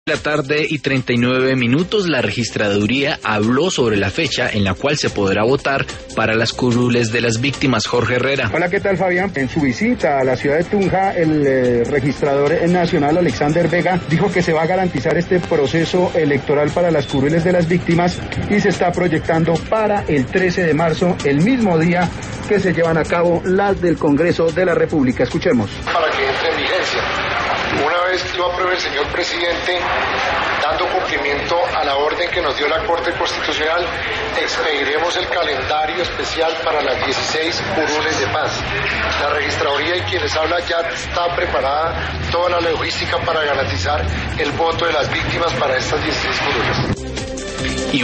La tarde y 39 minutos, la registraduría habló sobre la fecha en la cual se podrá votar para las curules de las víctimas. Jorge Herrera. Hola, ¿qué tal, Fabián? En su visita a la ciudad de Tunja, el registrador nacional Alexander Vega dijo que se va a garantizar este proceso electoral para las curules de las víctimas y se está proyectando para el 13 de marzo, el mismo día que se llevan a cabo las del Congreso de la República. Escuchemos. Para que entre en vigencia. Una vez lo apruebe el señor presidente, dando cumplimiento a la orden que nos dio la Corte Constitucional, expediremos el calendario especial para las 16 curules de paz. La registraduría y quienes hablan ya está preparada toda la logística para garantizar el voto de las víctimas para estas 16 curules.